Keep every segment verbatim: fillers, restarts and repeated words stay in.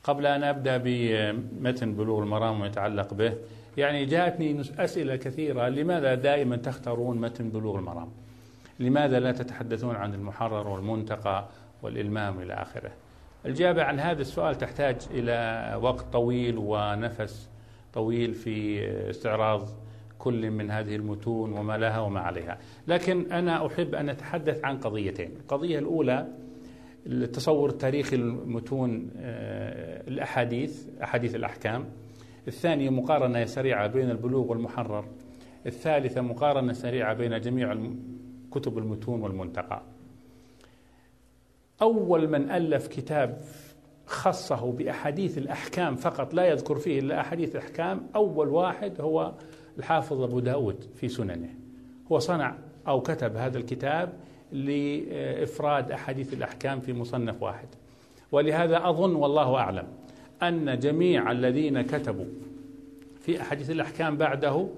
قبل أن أبدأ بمتن بلوغ المرام وما يتعلق به، يعني جاءتني أسئلة كثيرة: لماذا دائما تختارون متن بلوغ المرام؟ لماذا لا تتحدثون عن المحرر والمنتقى والإلمام إلى آخره؟ الإجابة عن هذا السؤال تحتاج إلى وقت طويل ونفس طويل في استعراض كل من هذه المتون وما لها وما عليها، لكن أنا أحب أن أتحدث عن قضيتين. القضية الأولى التصور التاريخي المتون الأحاديث، أحاديث الأحكام. الثانية مقارنة سريعة بين البلوغ والمحرر. الثالثة مقارنة سريعة بين جميع كتب المتون والمنتقى. أول من ألف كتاب خصه بأحاديث الأحكام فقط، لا يذكر فيه إلا أحاديث الأحكام، أول واحد هو الحافظ أبو داود في سننه. هو صنع أو كتب هذا الكتاب لإفراد أحاديث الأحكام في مصنف واحد، ولهذا أظن والله أعلم أن جميع الذين كتبوا في أحاديث الأحكام بعده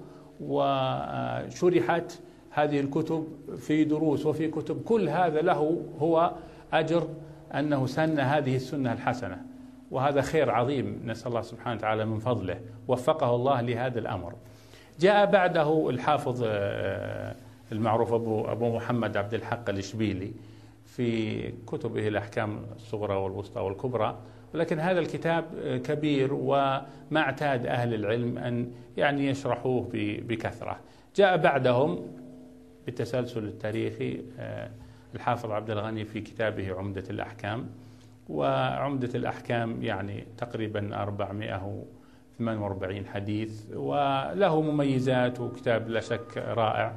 وشرحت هذه الكتب في دروس وفي كتب، كل هذا له هو أجر أنه سن هذه السنة الحسنة، وهذا خير عظيم نسأل الله سبحانه وتعالى من فضله، وفقه الله لهذا الأمر. جاء بعده الحافظ المعروف أبو, أبو محمد عبد الحق الإشبيلي في كتبه الأحكام الصغرى والوسطى والكبرى، ولكن هذا الكتاب كبير وما اعتاد أهل العلم أن يعني يشرحوه بكثرة. جاء بعدهم بالتسلسل التاريخي الحافظ عبد الغني في كتابه عمدة الأحكام، وعمدة الأحكام يعني تقريبا أربعمائة وثمانية وأربعين حديث، وله مميزات وكتاب لا شك رائع،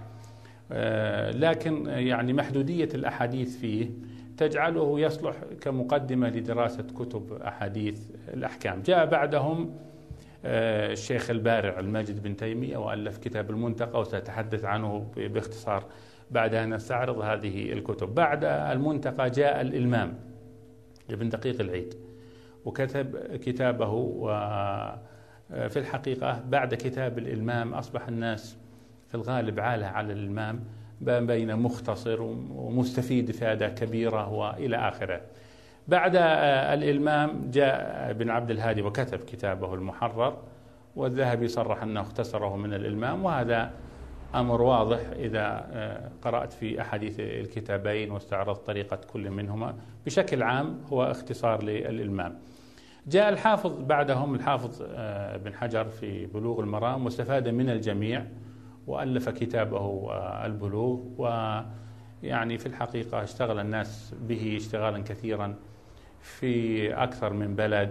لكن يعني محدودية الأحاديث فيه تجعله يصلح كمقدمة لدراسة كتب أحاديث الأحكام. جاء بعدهم الشيخ البارع الماجد بن تيمية وألف كتاب المنتقى، وسأتحدث عنه باختصار بعد أن نستعرض هذه الكتب. بعد المنتقى جاء الإلمام ابن دقيق العيد وكتب كتابه، وفي الحقيقة بعد كتاب الإلمام أصبح الناس في الغالب عالة على الإلمام بين مختصر ومستفيد إفادة كبيرة وإلى آخره. بعد الإلمام جاء ابن عبد الهادي وكتب كتابه المحرر، والذهبي صرح أنه اختصره من الإلمام، وهذا أمر واضح إذا قرأت في أحاديث الكتابين واستعرضت طريقة كل منهما. بشكل عام هو اختصار للإلمام. جاء الحافظ بعدهم الحافظ بن حجر في بلوغ المرام، واستفاد من الجميع وألف كتابه البلوغ، ويعني في الحقيقة اشتغل الناس به اشتغالا كثيرا في أكثر من بلد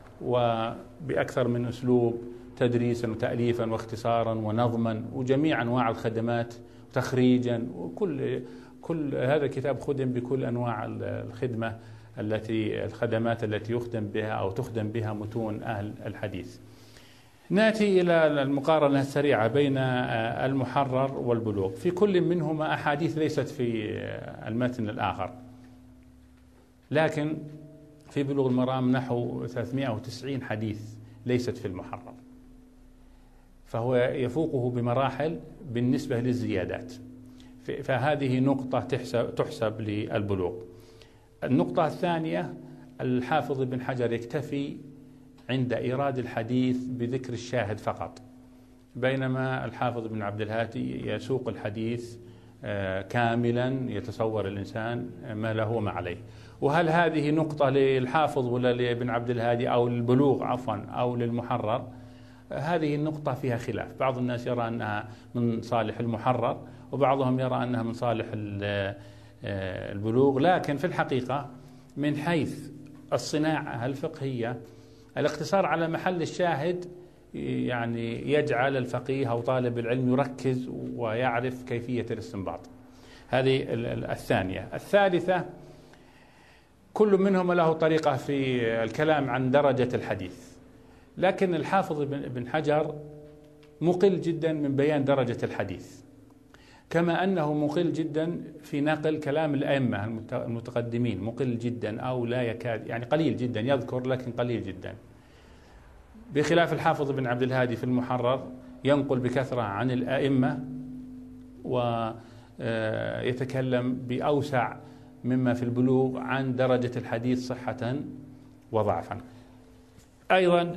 وبأكثر من أسلوب، تدريسا وتأليفا واختصارا ونظما وجميع أنواع الخدمات وتخريجا، وكل كل هذا الكتاب خدم بكل أنواع الخدمة التي الخدمات التي يخدم بها أو تخدم بها متون أهل الحديث. نأتي إلى المقارنة السريعة بين المحرر والبلوغ. في كل منهما أحاديث ليست في المتن الآخر، لكن في بلوغ المرام نحو ثلاثمائة وتسعين حديث ليست في المحرر، فهو يفوقه بمراحل بالنسبة للزيادات، فهذه نقطة تحسب, تحسب للبلوغ. النقطة الثانية الحافظ بن حجر يكتفي عند إيراد الحديث بذكر الشاهد فقط، بينما الحافظ بن عبد الهادي يسوق الحديث كاملا يتصور الإنسان ما له وما عليه. وهل هذه نقطة للحافظ ولا لابن عبد الهادي أو للبلوغ عفوا أو للمحرر؟ هذه النقطة فيها خلاف. بعض الناس يرى أنها من صالح المحرر، وبعضهم يرى أنها من صالح البلوغ، لكن في الحقيقة من حيث الصناعة الفقهية الاقتصار على محل الشاهد يعني يجعل الفقيه أو طالب العلم يركز ويعرف كيفية الاستنباط. هذه الثانية. الثالثة كل منهم له طريقة في الكلام عن درجة الحديث، لكن الحافظ بن حجر مقل جدا من بيان درجة الحديث، كما أنه مقل جدا في نقل كلام الأئمة المتقدمين، مقل جدا أو لا يكاد، يعني قليل جدا يذكر لكن قليل جدا، بخلاف الحافظ بن عبد الهادي في المحرر ينقل بكثرة عن الأئمة ويتكلم بأوسع مما في البلوغ عن درجة الحديث صحة وضعفا. أيضا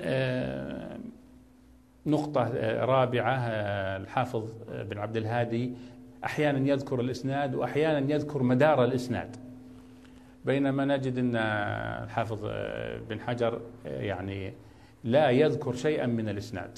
نقطة رابعة، الحافظ بن عبد الهادي أحيانا يذكر الإسناد وأحيانا يذكر مدار الإسناد، بينما نجد أن الحافظ بن حجر يعني لا يذكر شيئا من الإسناد.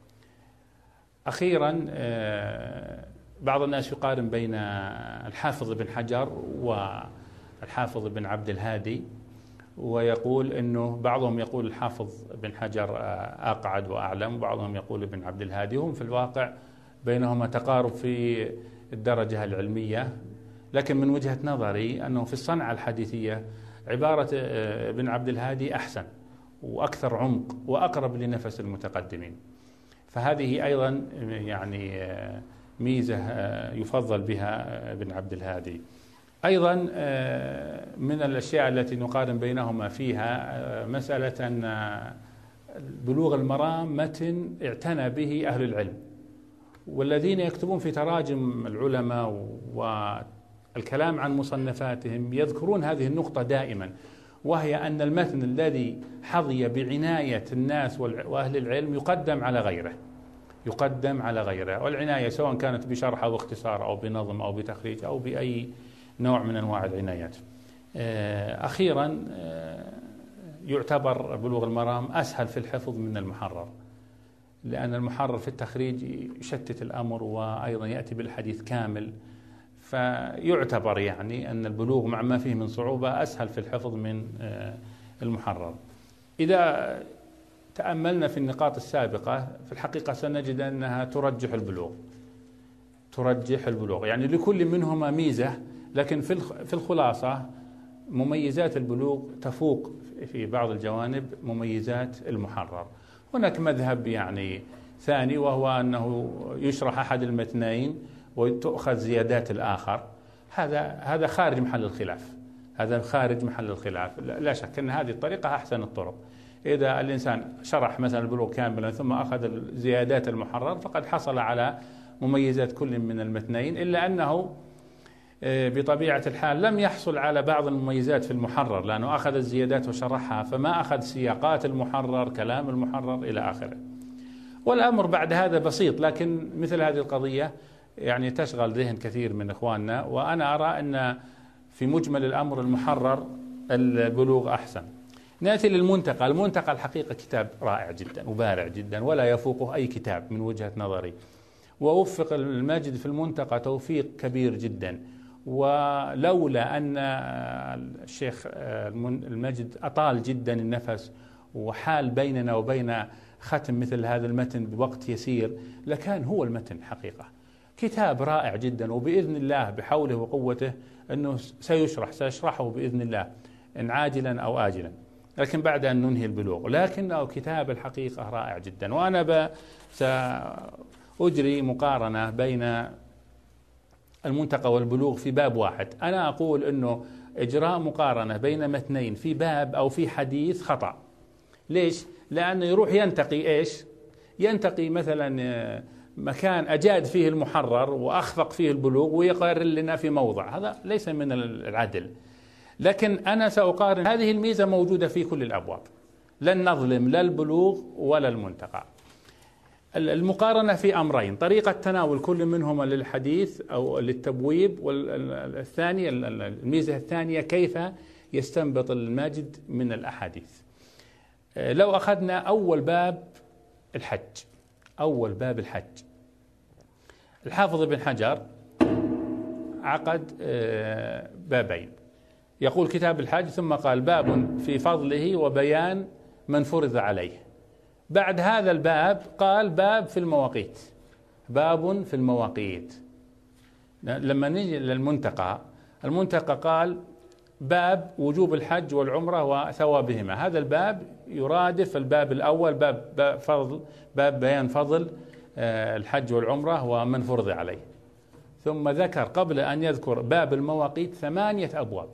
أخيرا بعض الناس يقارن بين الحافظ بن حجر والحافظ بن عبد الهادي، ويقول أنه بعضهم يقول الحافظ بن حجر أقعد وأعلم، وبعضهم يقول ابن عبد الهادي. هم في الواقع بينهما تقارب في الدرجة العلمية، لكن من وجهة نظري أنه في الصنعة الحديثية عبارة ابن عبد الهادي أحسن وأكثر عمق وأقرب لنفس المتقدمين، فهذه أيضا يعني ميزة يفضل بها ابن عبد الهادي. أيضا من الأشياء التي نقارن بينهما فيها مسألة أن بلوغ المرام متن اعتنى به أهل العلم، والذين يكتبون في تراجم العلماء والكلام عن مصنفاتهم يذكرون هذه النقطة دائما، وهي أن المتن الذي حظي بعناية الناس وأهل العلم يقدم على غيره يقدم على غيره والعناية سواء كانت بشرح أو اختصار أو بنظم أو بتخريج أو بأي نوع من أنواع العنايات. أخيرا يعتبر بلوغ المرام أسهل في الحفظ من المحرر، لأن المحرر في التخريج يشتت الأمر وأيضا يأتي بالحديث كامل، فيعتبر يعني أن البلوغ مع ما فيه من صعوبة أسهل في الحفظ من المحرر. إذا تأملنا في النقاط السابقة في الحقيقة سنجد أنها ترجح البلوغ ترجح البلوغ يعني لكل منهما ميزة، لكن في الخلاصة مميزات البلوغ تفوق في بعض الجوانب مميزات المحرر. هناك مذهب يعني ثاني، وهو أنه يشرح أحد المتنين وتؤخذ زيادات الآخر. هذا هذا خارج محل الخلاف هذا خارج محل الخلاف لا شك أن هذه الطريقة أحسن الطرق. إذا الإنسان شرح مثلا البلوغ كاملا ثم أخذ زيادات المحرر فقد حصل على مميزات كل من المتنين، إلا أنه بطبيعة الحال لم يحصل على بعض المميزات في المحرر، لأنه أخذ الزيادات وشرحها فما أخذ سياقات المحرر، كلام المحرر إلى آخره. والأمر بعد هذا بسيط، لكن مثل هذه القضية يعني تشغل ذهن كثير من إخواننا، وأنا أرى أن في مجمل الأمر المحرر البلوغ أحسن. نأتي للمنتقى. المنتقى الحقيقة كتاب رائع جدا وبارع جدا ولا يفوقه أي كتاب من وجهة نظري، ووفق الماجد في المنتقى توفيق كبير جدا. ولولا أن الشيخ الماجد أطال جدا النفس وحال بيننا وبين ختم مثل هذا المتن بوقت يسير لكان هو المتن حقيقة. كتاب رائع جدا، وبإذن الله بحوله وقوته أنه سيشرح سيشرحه بإذن الله إن عاجلا أو آجلا، لكن بعد أن ننهي البلوغ. لكنه كتاب الحقيقة رائع جدا. وأنا سأجري مقارنة بين المنتقى والبلوغ في باب واحد. أنا أقول أنه إجراء مقارنة بين متنين في باب أو في حديث خطأ. ليش؟ لأنه يروح ينتقي إيش؟ ينتقي مثلا مكان أجاد فيه المحرر وأخفق فيه البلوغ ويقرر لنا في موضع، هذا ليس من العدل. لكن أنا سأقارن، هذه الميزة موجودة في كل الأبواب، لن نظلم لا البلوغ ولا المنتقى. المقارنة في أمرين: طريقة تناول كل منهما للحديث أو للتبويب، والثانية الميزة الثانية كيف يستنبط الماجد من الأحاديث. لو أخذنا أول باب الحج أول باب الحج الحافظ ابن حجر عقد بابين، يقول كتاب الحج ثم قال باب في فضله وبيان من فرض عليه. بعد هذا الباب قال باب في المواقيت باب في المواقيت. لما نجي للمنتقى، المنتقى قال باب وجوب الحج والعمرة وثوابهما. هذا الباب يرادف الباب الأول، باب, باب فضل باب بيان فضل الحج والعمرة ومن فرض عليه. ثم ذكر قبل أن يذكر باب المواقيت ثمانية أبواب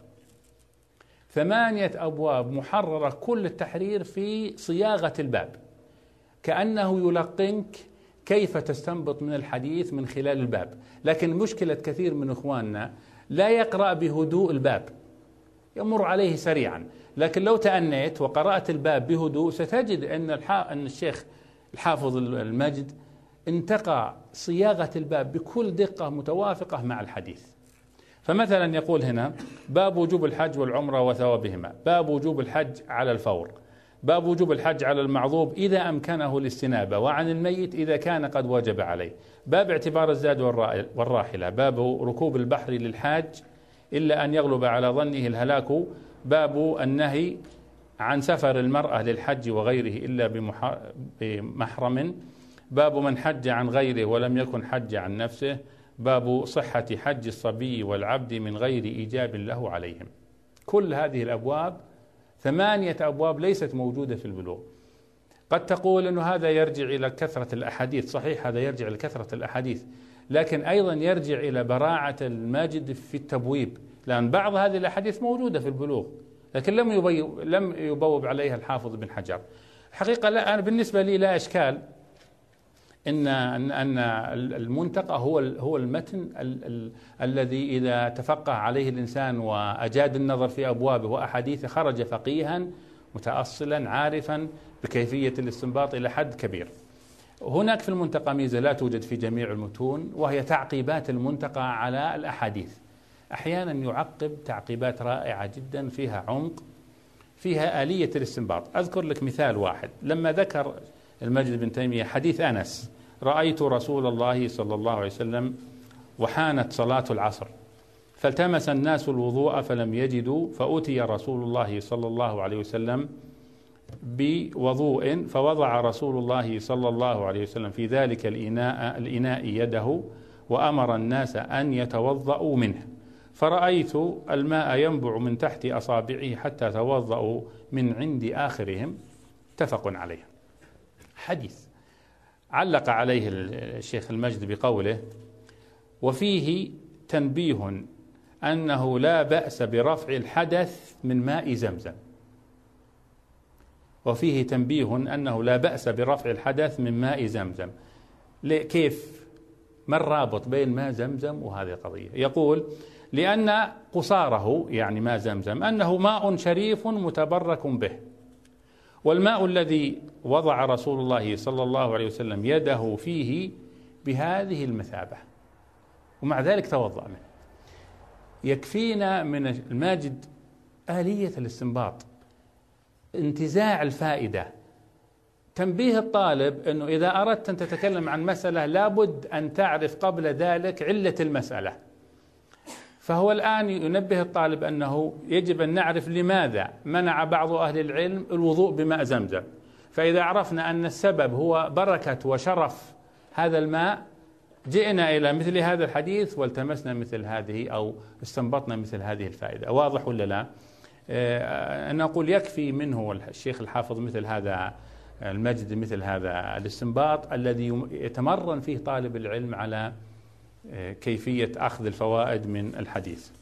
ثمانية أبواب محررة كل التحرير في صياغة الباب، كأنه يلقنك كيف تستنبط من الحديث من خلال الباب. لكن مشكلة كثير من إخواننا لا يقرأ بهدوء الباب، يمر عليه سريعا، لكن لو تأنيت وقرأت الباب بهدوء ستجد أن أن الشيخ الحافظ المجد انتقى صياغة الباب بكل دقة متوافقة مع الحديث. فمثلا يقول هنا: باب وجوب الحج والعمرة وثوابهما، باب وجوب الحج على الفور، باب وجوب الحج على المعذوب إذا أمكنه الاستنابة، وعن الميت إذا كان قد وجب عليه، باب اعتبار الزاد والراحلة، باب ركوب البحر للحاج إلا أن يغلب على ظنه الهلاك، باب النهي عن سفر المرأة للحج وغيره إلا بمحرم، باب من حج عن غيره ولم يكن حج عن نفسه، باب صحة حج الصبي والعبد من غير إيجاب له عليهم. كل هذه الأبواب ثمانية أبواب ليست موجودة في البلوغ. قد تقول أنه هذا يرجع إلى كثرة الأحاديث، صحيح هذا يرجع إلى كثرة الأحاديث، لكن أيضا يرجع إلى براعة الماجد في التبويب، لأن بعض هذه الأحاديث موجودة في البلوغ لكن لم يبوب, لم يبوب عليها الحافظ بن حجر. حقيقة لا، أنا بالنسبة لي لا إشكال إن أن المنتقى هو هو المتن ال ال الذي إذا تفقه عليه الإنسان وأجاد النظر في أبوابه وأحاديثه خرج فقيها متأصلا عارفا بكيفية الاستنباط إلى حد كبير. هناك في المنتقى ميزة لا توجد في جميع المتون، وهي تعقيبات المنتقى على الأحاديث. أحيانا يعقب تعقيبات رائعة جدا فيها عمق، فيها آلية الاستنباط. أذكر لك مثال واحد. لما ذكر المجد بن تيمية حديث أنس: رأيت رسول الله صلى الله عليه وسلم وحانت صلاة العصر فالتمس الناس الوضوء فلم يجدوا فأتي رسول الله صلى الله عليه وسلم بوضوء فوضع رسول الله صلى الله عليه وسلم في ذلك الإناء, الإناء يده وأمر الناس أن يتوضأوا منه، فرأيت الماء ينبع من تحت أصابعه حتى توضأوا من عند آخرهم. متفق عليه. حديث علق عليه الشيخ المجد بقوله: وفيه تنبيه أنه لا بأس برفع الحدث من ماء زمزم. وفيه تنبيه أنه لا بأس برفع الحدث من ماء زمزم. كيف؟ ما الرابط بين ماء زمزم وهذه القضية؟ يقول: لأن قصاره يعني ماء زمزم أنه ماء شريف متبرك به، والماء الذي وضع رسول الله صلى الله عليه وسلم يده فيه بهذه المثابة ومع ذلك توضأ منه. يكفينا من الماجد آلية الاستنباط، انتزاع الفائدة، تنبيه الطالب أنه إذا أردت أن تتكلم عن مسألة لابد أن تعرف قبل ذلك علة المسألة. فهو الآن ينبه الطالب أنه يجب أن نعرف لماذا منع بعض أهل العلم الوضوء بماء زمزم، فإذا عرفنا أن السبب هو بركة وشرف هذا الماء جئنا إلى مثل هذا الحديث والتمسنا مثل هذه أو استنبطنا مثل هذه الفائدة. واضح ولا لا؟ أنا أقول يكفي منه الشيخ الحافظ مثل هذا المجد، مثل هذا الاستنباط الذي يتمرن فيه طالب العلم على كيفية أخذ الفوائد من الحديث.